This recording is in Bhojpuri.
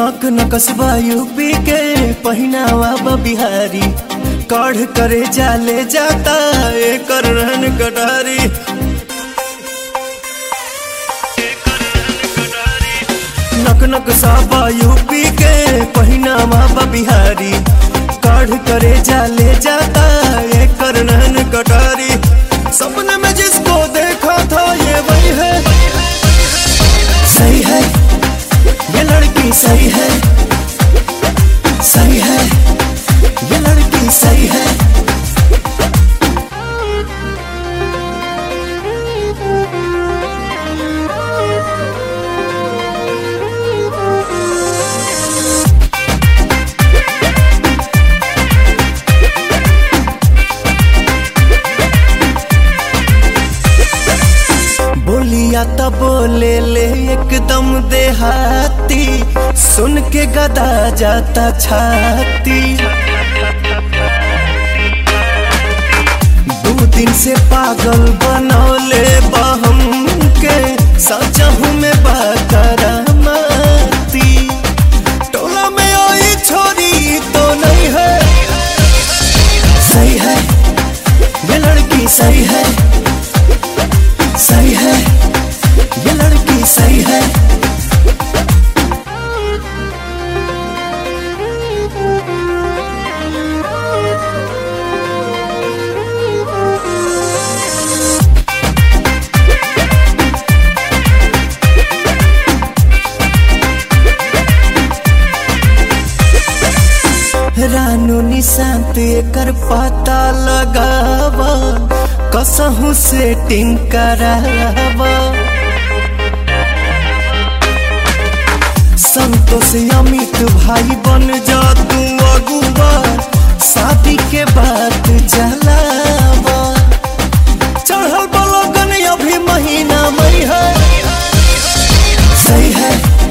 नक नकसबा यूपी के पहिनावा बिहारी काढ़ करे जाले जाता एकर रहन कटारी। नक नकसबा यूपी के पहिनावा बिहारी काढ़ करे जाले जाता एकर रहन कटारी। सपने में जिसको देखा था ये वही है, सही है ये लड़की, सही है, सही है ये लड़की, सही है। बोलिया तो बोले ले एकदम देहाती, सुन के गदा जाता छाती। 2 दिन से पागल बनौले बहम के सचहू में बाकरामती। टोला में आई छोरी तो नहीं है, सही है ये लड़की, सही है, सही है ये लड़की, सही है। रानू निशांत एकर पता लगावा, कसहू सेटिंग करावा। संतोष अमित भाई बन जा तू अगुआ, शादी के बाद जलावा। चढ़ल बलगन अभी महीना मई है, सही है